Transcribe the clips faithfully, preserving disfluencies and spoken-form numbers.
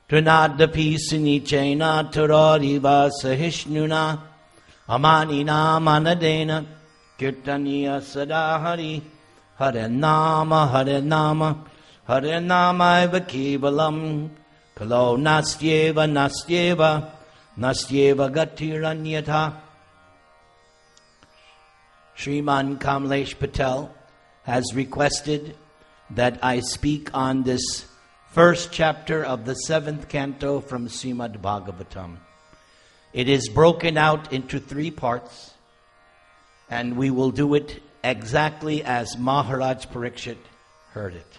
Trinadapi Sinichena Turariva Sahishnuna Amanina Manadena Kirtaniya Sadahari Hare Nama Hare Nama Hare Nama Eva Kevalam Kalo Nastyeva Nastyeva Nastyeva Gatiranyata. Shriman Kamlesh Patel has requested that I speak on this first chapter of the seventh canto from Srimad Bhagavatam. It is broken out into three parts, and we will do it exactly as Maharaj Parikshit heard it.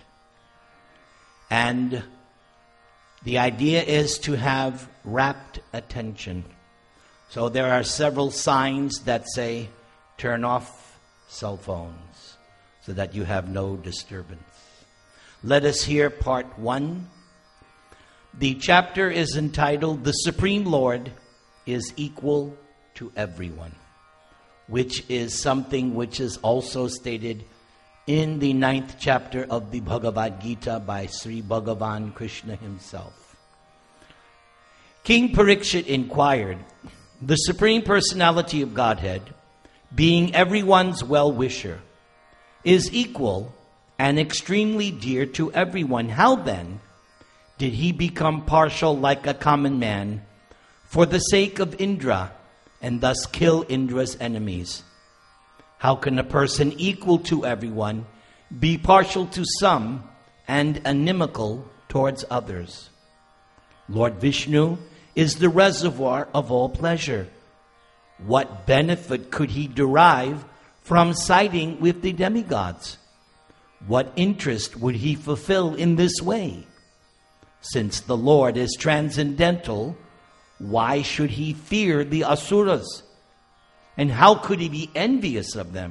And the idea is to have rapt attention. So there are several signs that say, turn off cell phones so that you have no disturbance. Let us hear part one. The chapter is entitled, The Supreme Lord is Equal to Everyone, which is something which is also stated in the ninth chapter of the Bhagavad Gita by Sri Bhagavan Krishna himself. King Parikshit inquired, the Supreme Personality of Godhead, being everyone's well-wisher, is equal and extremely dear to everyone. How then did he become partial like a common man for the sake of Indra and thus kill Indra's enemies? How can a person equal to everyone be partial to some and inimical towards others? Lord Vishnu is the reservoir of all pleasure. What benefit could he derive from siding with the demigods? What interest would he fulfill in this way? Since the Lord is transcendental, why should he fear the asuras? And how could he be envious of them?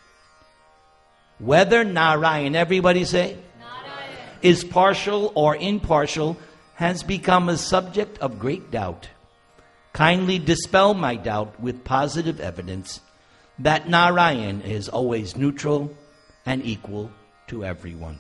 Whether Narayan, everybody say, Narayan, is partial or impartial has become a subject of great doubt. Kindly dispel my doubt with positive evidence that Narayan is always neutral and equal to everyone.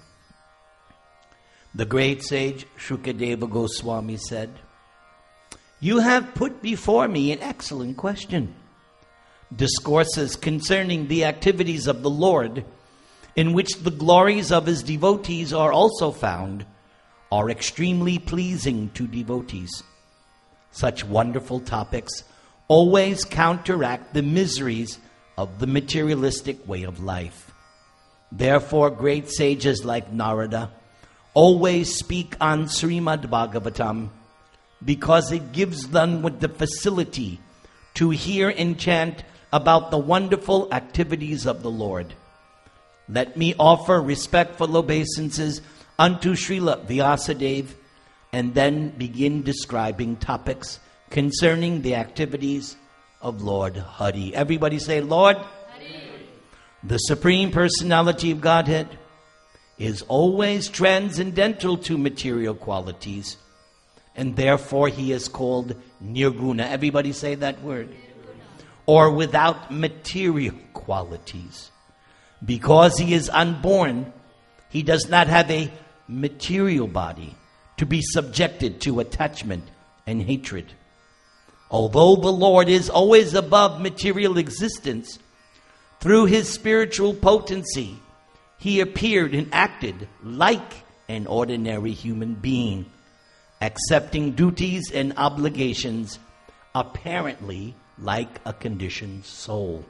The great sage Shukadeva Goswami said, you have put before me an excellent question. Discourses concerning the activities of the Lord, in which the glories of his devotees are also found, are extremely pleasing to devotees. Such wonderful topics always counteract the miseries of the materialistic way of life. Therefore, great sages like Narada always speak on Srimad Bhagavatam because it gives them with the facility to hear and chant about the wonderful activities of the Lord. Let me offer respectful obeisances unto Srila Vyasadeva and then begin describing topics concerning the activities of Lord Hari. Everybody say, Lord Hari. The Supreme Personality of Godhead is always transcendental to material qualities, and therefore he is called Nirguna. Everybody say that word. Nirguna. Or without material qualities. Because he is unborn, he does not have a material body to be subjected to attachment and hatred. Although the Lord is always above material existence, through his spiritual potency, he appeared and acted like an ordinary human being, accepting duties and obligations apparently like a conditioned soul.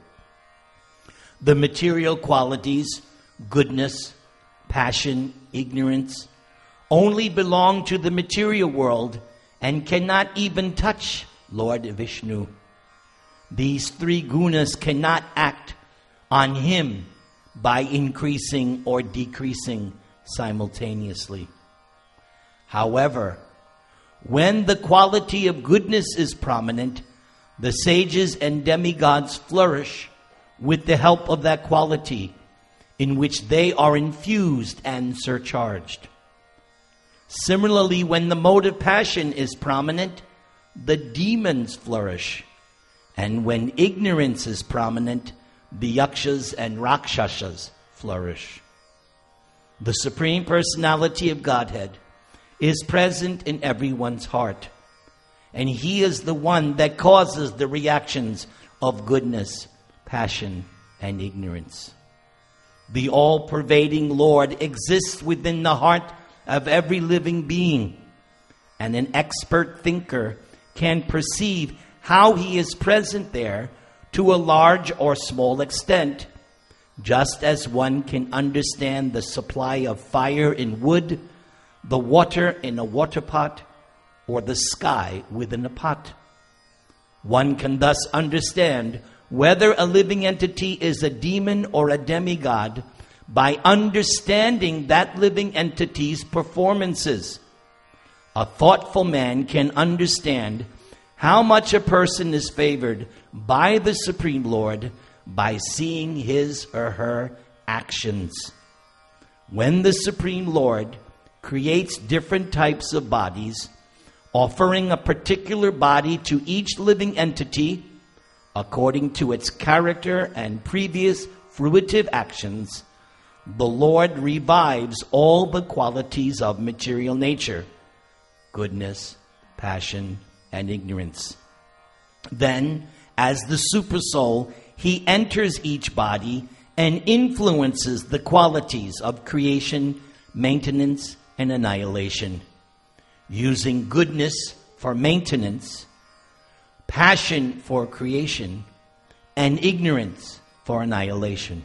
The material qualities, goodness, passion, ignorance, only belong to the material world and cannot even touch Lord Vishnu. These three gunas cannot act on him by increasing or decreasing simultaneously. However, when the quality of goodness is prominent, the sages and demigods flourish with the help of that quality, in which they are infused and surcharged. Similarly, when the mode of passion is prominent, the demons flourish. And when ignorance is prominent, the yakshas and rakshasas flourish. The Supreme Personality of Godhead is present in everyone's heart. And he is the one that causes the reactions of goodness, passion, and ignorance. The all-pervading Lord exists within the heart of every living being, and an expert thinker can perceive how he is present there to a large or small extent, just as one can understand the supply of fire in wood, the water in a water pot, or the sky within a pot. One can thus understand whether a living entity is a demon or a demigod by understanding that living entity's performances. A thoughtful man can understand how much a person is favored by the Supreme Lord by seeing his or her actions. When the Supreme Lord creates different types of bodies, offering a particular body to each living entity according to its character and previous fruitive actions, the Lord revives all the qualities of material nature: goodness, passion, and ignorance. Then, as the supersoul, he enters each body and influences the qualities of creation, maintenance, and annihilation, using goodness for maintenance, passion for creation, and ignorance for annihilation.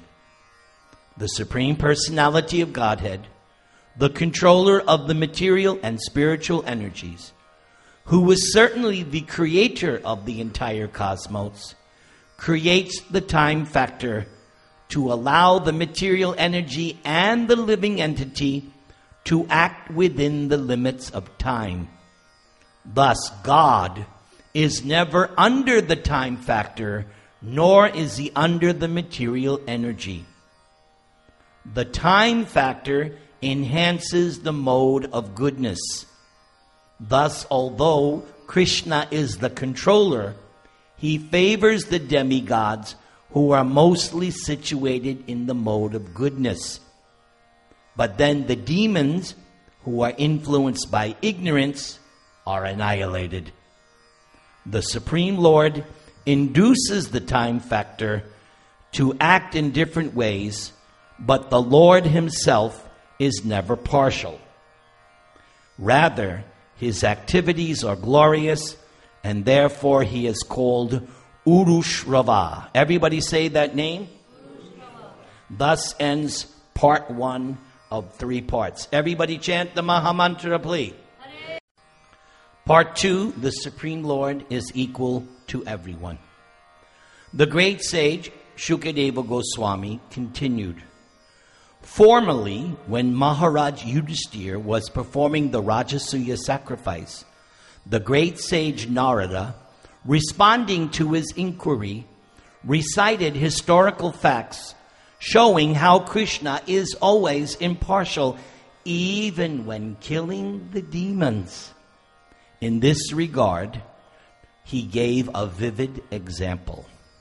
The Supreme Personality of Godhead, the controller of the material and spiritual energies, who is certainly the creator of the entire cosmos, creates the time factor to allow the material energy and the living entity to act within the limits of time. Thus, God is never under the time factor, nor is he under the material energy. The time factor enhances the mode of goodness. Thus, although Krishna is the controller, he favors the demigods who are mostly situated in the mode of goodness. But then the demons, who are influenced by ignorance, are annihilated. The Supreme Lord induces the time factor to act in different ways, but the Lord himself is never partial. Rather, his activities are glorious, and therefore he is called Urushrava. Everybody say that name? Thus ends part one of three parts. Everybody chant the Mahamantra, please. Part two, the Supreme Lord is equal to everyone. The great sage Shukadeva Goswami continued. Formerly, when Maharaj Yudhishthira was performing the Rajasuya sacrifice, the great sage Narada, responding to his inquiry, recited historical facts showing how Krishna is always impartial, even when killing the demons. In this regard, he gave a vivid example.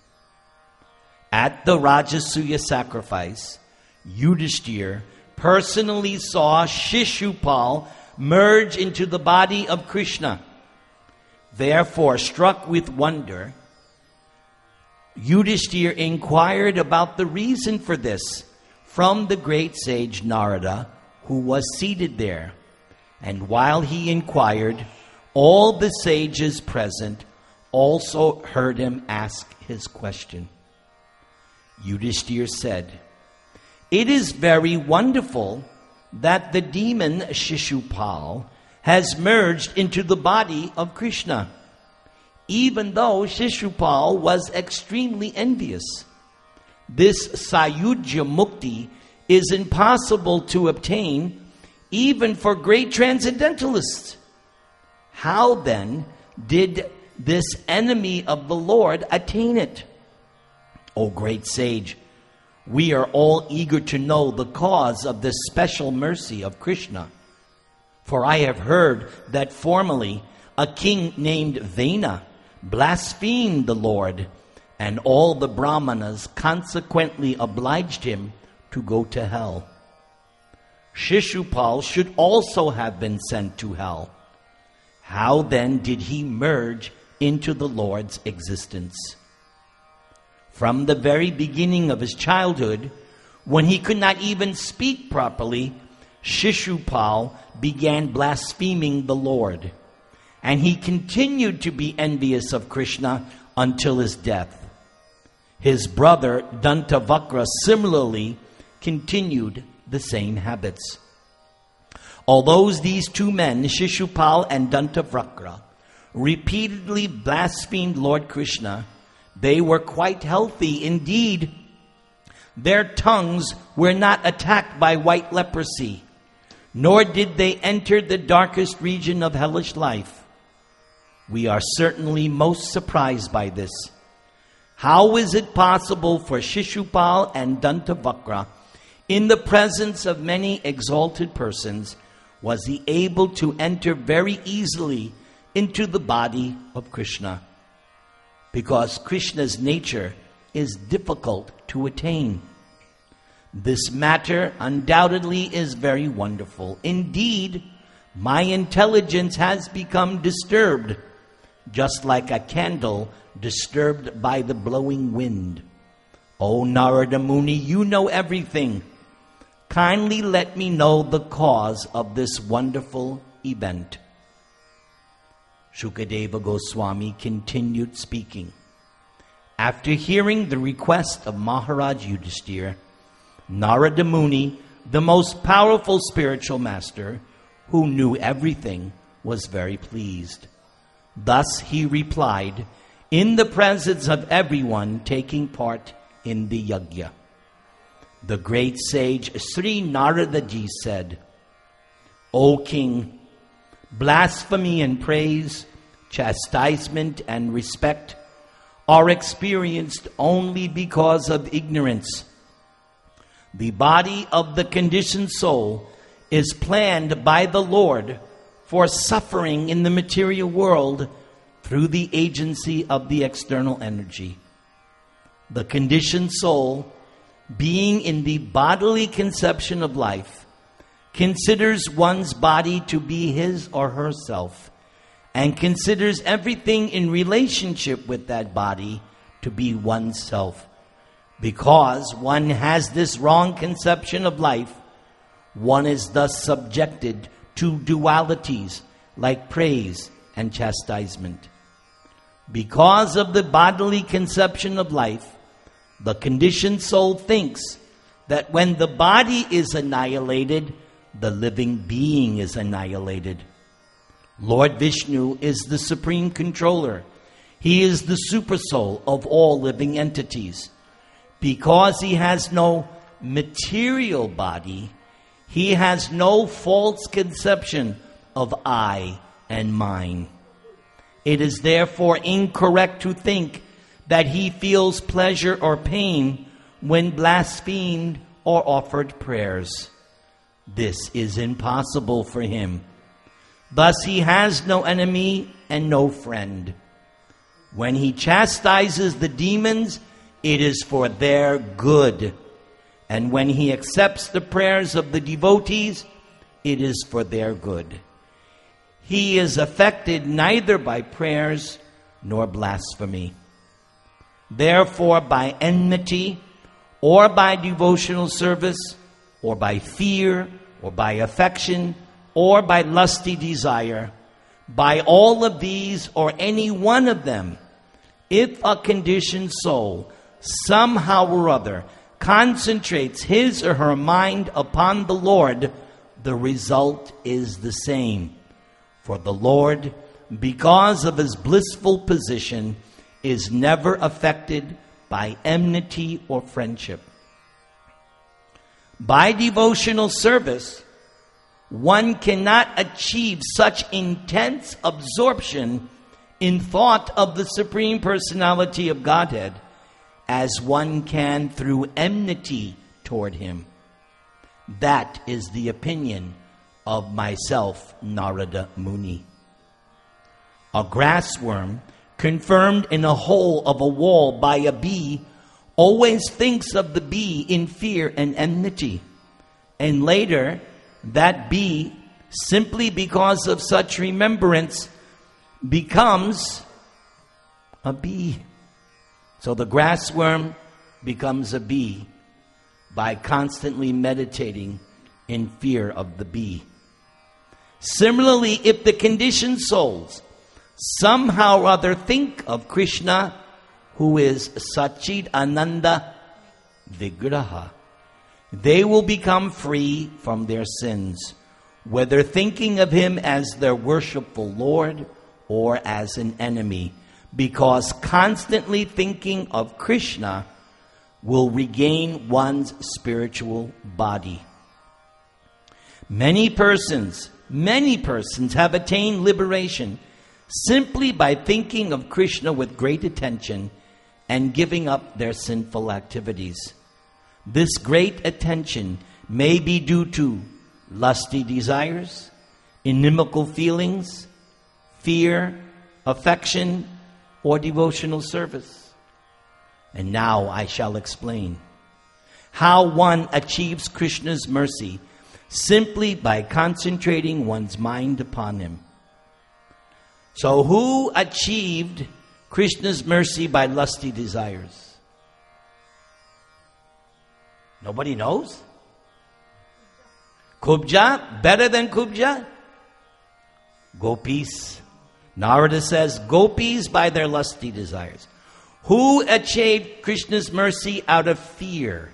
At the Rajasuya sacrifice, Yudhishthira personally saw Shishupal merge into the body of Krishna. Therefore, struck with wonder, Yudhishthira inquired about the reason for this from the great sage Narada, who was seated there. And while he inquired, all the sages present also heard him ask his question. Yudhishthira said, "It is very wonderful that the demon Shishupal has merged into the body of Krishna, even though Shishupal was extremely envious. This Sayujya Mukti is impossible to obtain even for great transcendentalists. How then did this enemy of the Lord attain it? O great sage, we are all eager to know the cause of this special mercy of Krishna. For I have heard that formerly a king named Vena blasphemed the Lord, and all the Brahmanas consequently obliged him to go to hell. Shishupal should also have been sent to hell. How then did he merge into the Lord's existence? From the very beginning of his childhood, when he could not even speak properly, Shishupal began blaspheming the Lord, and he continued to be envious of Krishna until his death. His brother Dantavakra similarly continued the same habits. Although these two men, Shishupal and Dantavakra, repeatedly blasphemed Lord Krishna, they were quite healthy indeed. Their tongues were not attacked by white leprosy, nor did they enter the darkest region of hellish life. We are certainly most surprised by this. How is it possible for Shishupal and Dantavakra, in the presence of many exalted persons, was he able to enter very easily into the body of Krishna? Because Krishna's nature is difficult to attain. This matter undoubtedly is very wonderful. Indeed, my intelligence has become disturbed, just like a candle disturbed by the blowing wind. O Narada Muni, you know everything. Kindly let me know the cause of this wonderful event. Shukadeva Goswami continued speaking. After hearing the request of Maharaj Yudhishthira, Narada Muni, the most powerful spiritual master, who knew everything, was very pleased. Thus he replied, in the presence of everyone taking part in the yajna. The great sage Sri Narada Ji said, O king, blasphemy and praise, chastisement and respect are experienced only because of ignorance. The body of the conditioned soul is planned by the Lord for suffering in the material world through the agency of the external energy. The conditioned soul, being in the bodily conception of life, considers one's body to be his or herself, and considers everything in relationship with that body to be oneself. Because one has this wrong conception of life, one is thus subjected to dualities like praise and chastisement. Because of the bodily conception of life, the conditioned soul thinks that when the body is annihilated, the living being is annihilated. Lord Vishnu is the supreme controller. He is the supersoul of all living entities. Because he has no material body, he has no false conception of I and mine. It is therefore incorrect to think that he feels pleasure or pain when blasphemed or offered prayers. This is impossible for him. Thus he has no enemy and no friend. When he chastises the demons, it is for their good. And when he accepts the prayers of the devotees, it is for their good. He is affected neither by prayers nor blasphemy. Therefore, by enmity, or by devotional service, or by fear, or by affection, or by lusty desire, by all of these or any one of them, if a conditioned soul somehow or other concentrates his or her mind upon the Lord, the result is the same. For the Lord, because of his blissful position, is never affected by enmity or friendship. By devotional service, one cannot achieve such intense absorption in thought of the Supreme Personality of Godhead as one can through enmity toward him. That is the opinion of myself, Narada Muni. A grassworm confirmed in a hole of a wall by a bee always thinks of the bee in fear and enmity. And later, that bee, simply because of such remembrance, becomes a bee. So the grassworm becomes a bee by constantly meditating in fear of the bee. Similarly, if the conditioned souls somehow or other think of Krishna, who is Satchid Ananda Vigraha, they will become free from their sins, whether thinking of him as their worshipful Lord or as an enemy, because constantly thinking of Krishna will regain one's spiritual body. Many persons, many persons have attained liberation simply by thinking of Krishna with great attention and giving up their sinful activities. This great attention may be due to lusty desires, inimical feelings, fear, affection, or devotional service. And now I shall explain how one achieves Krishna's mercy simply by concentrating one's mind upon him. So who achieved Krishna's mercy by lusty desires? Nobody knows? Kubja? Better than Kubja? Gopis. Narada says, Gopis by their lusty desires. Who achieved Krishna's mercy out of fear?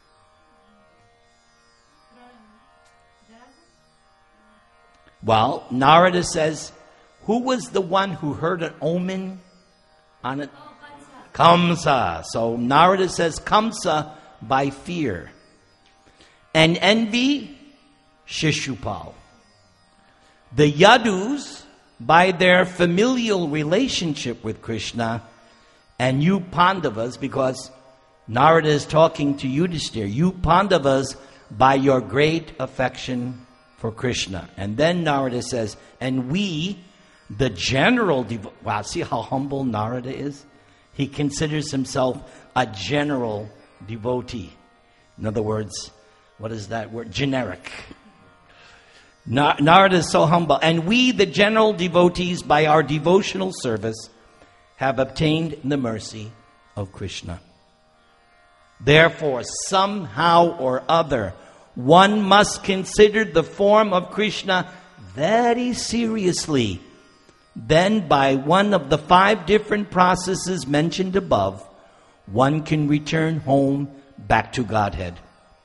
Well, Narada says, who was the one who heard an omen on it? Kamsa. So Narada says Kamsa by fear. And envy, Shishupal. The Yadus by their familial relationship with Krishna, and you Pandavas, because Narada is talking to Yudhishthira, you Pandavas by your great affection for Krishna. And then Narada says, and we, the general, devo- wow, see how humble Narada is? He considers himself a general devotee. In other words, what is that word? Generic. Na- Narada is so humble. And we, the general devotees, by our devotional service, have obtained the mercy of Krishna. Therefore, somehow or other, one must consider the form of Krishna very seriously. Then, by one of the five different processes mentioned above, one can return home back to Godhead.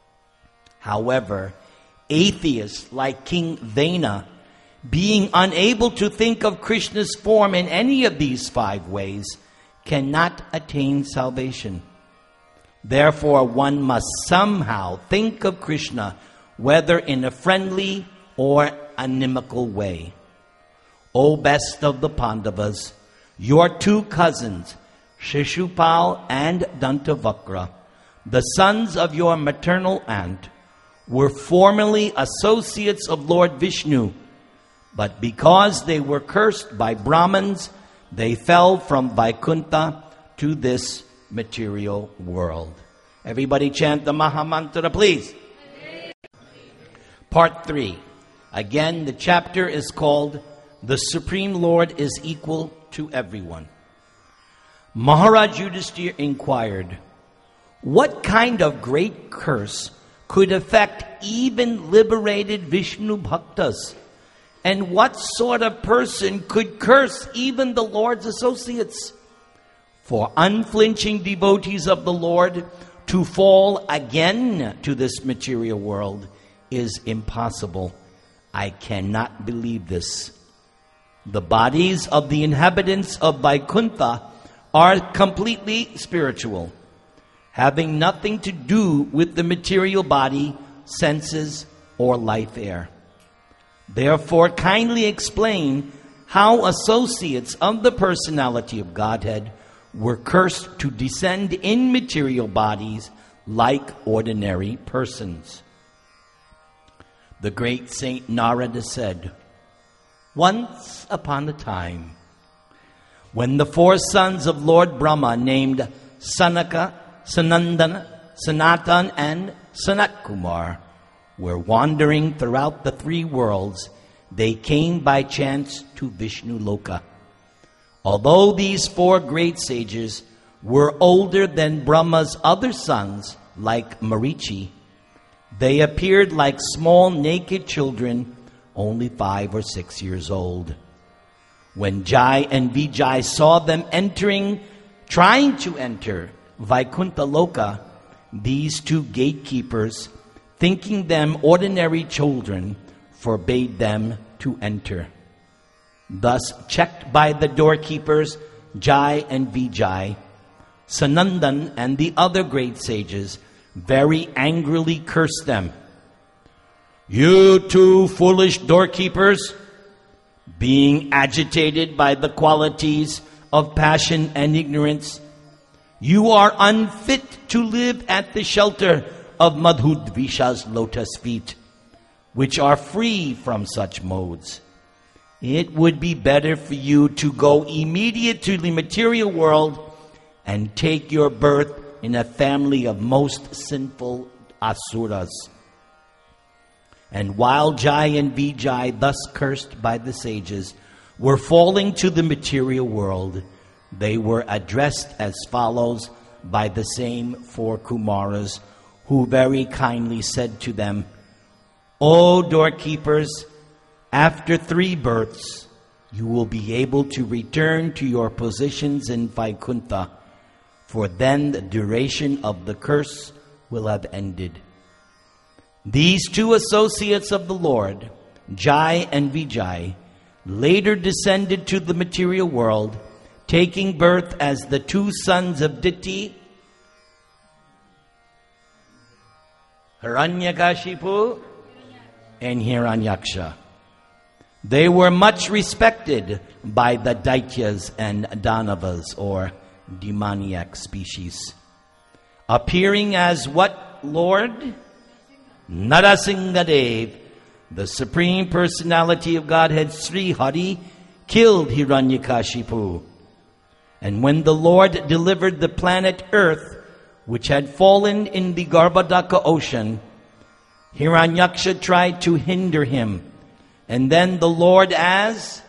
However, atheists like King Vena, being unable to think of Krishna's form in any of these five ways, cannot attain salvation. Therefore, one must somehow think of Krishna, whether in a friendly or inimical way. O best of the Pandavas, your two cousins, Shishupal and Dantavakra, the sons of your maternal aunt, were formerly associates of Lord Vishnu, but because they were cursed by Brahmins, they fell from Vaikuntha to this material world. Everybody chant the Mahamantra, please. Part three. Again, the chapter is called The Supreme Lord is Equal to Everyone. Maharaj Yudhishthira inquired, what kind of great curse could affect even liberated Vishnu Bhaktas? And what sort of person could curse even the Lord's associates? For unflinching devotees of the Lord to fall again to this material world is impossible. I cannot believe this. The bodies of the inhabitants of Vaikuntha are completely spiritual, having nothing to do with the material body, senses, or life air. Therefore, kindly explain how associates of the personality of Godhead were cursed to descend in material bodies like ordinary persons. The great Saint Narada said, once upon a time, when the four sons of Lord Brahma named Sanaka, Sanandana, Sanatan, and Sanat Kumar were wandering throughout the three worlds, they came by chance to Vishnu Loka. Although these four great sages were older than Brahma's other sons, like Marichi, they appeared like small naked children, only five or six years old. When Jai and Vijay saw them entering, trying to enter Vaikuntha Loka, these two gatekeepers, thinking them ordinary children, forbade them to enter. Thus, checked by the doorkeepers, Jai and Vijay, Sanandan and the other great sages very angrily cursed them. "You two foolish doorkeepers, being agitated by the qualities of passion and ignorance, you are unfit to live at the shelter of Madhudvisha's lotus feet, which are free from such modes. It would be better for you to go immediate to the material world and take your birth in a family of most sinful asuras." And while Jai and Vijay, thus cursed by the sages, were falling to the material world, they were addressed as follows by the same four Kumaras, who very kindly said to them, "O doorkeepers, after three births, you will be able to return to your positions in Vaikuntha, for then the duration of the curse will have ended." These two associates of the Lord, Jai and Vijay, later descended to the material world, taking birth as the two sons of Diti, Hiranyakashipu and Hiranyaksha. They were much respected by the Daityas and Danavas, or demoniac species. Appearing as what, Lord? Narasimhadev, the Supreme Personality of Godhead Sri Hari, killed Hiranyakashipu. And when the Lord delivered the planet Earth, which had fallen in the Garbhodaka ocean, Hiranyaksha tried to hinder him. And then the Lord as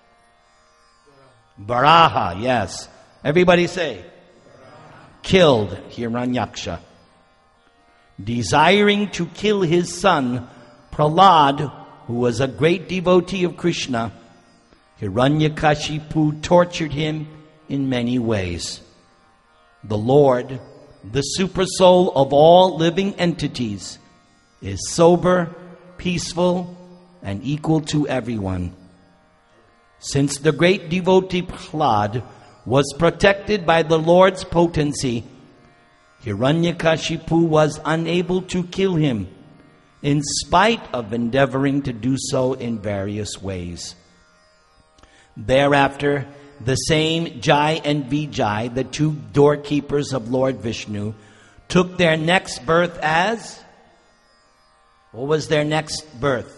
Varaha, yes. Everybody say, killed Hiranyaksha. Desiring to kill his son, Prahlad, who was a great devotee of Krishna, Hiranyakashipu tortured him in many ways. The Lord, the supersoul of all living entities, is sober, peaceful, and equal to everyone. Since the great devotee Prahlad was protected by the Lord's potency, Hiranyakashipu was unable to kill him, in spite of endeavoring to do so in various ways. Thereafter, the same Jai and Vijay, the two doorkeepers of Lord Vishnu, took their next birth as? What was their next birth?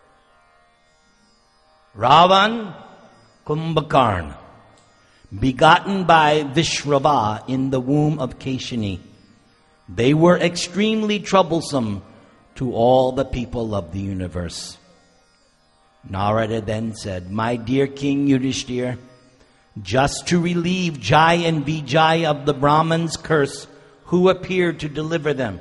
Ravan Kumbhakarna, begotten by Vishrava in the womb of Keshini. They were extremely troublesome to all the people of the universe. Narada then said, "My dear King Yudhishthira, just to relieve Jai and Vijay of the Brahman's curse, who appeared to deliver them?"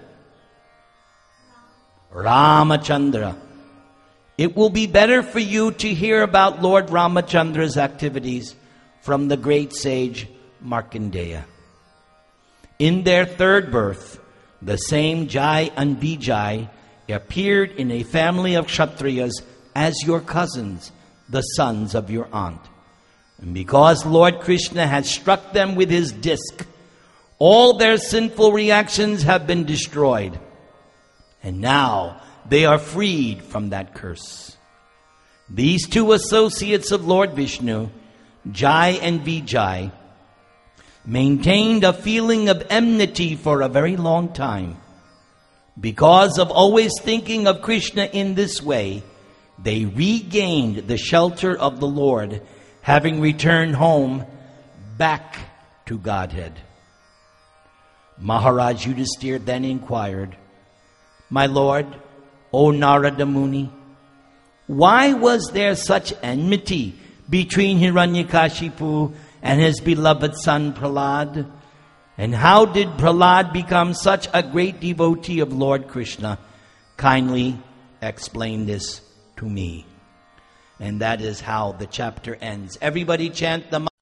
Ramachandra. It will be better for you to hear about Lord Ramachandra's activities from the great sage Markandeya. In their third birth, the same Jai and Vijay appeared in a family of Kshatriyas as your cousins, the sons of your aunt. And because Lord Krishna has struck them with his disc, all their sinful reactions have been destroyed. And now they are freed from that curse. These two associates of Lord Vishnu, Jai and Vijay, maintained a feeling of enmity for a very long time. Because of always thinking of Krishna in this way, they regained the shelter of the Lord, having returned home back to Godhead. Maharaj Yudhisthira then inquired, "My Lord, O Narada Muni? Why was there such enmity between Hiranyakashipu and his beloved son Prahlad? And how did Prahlad become such a great devotee of Lord Krishna? Kindly explain this to me. And that is how the chapter ends. Everybody chant the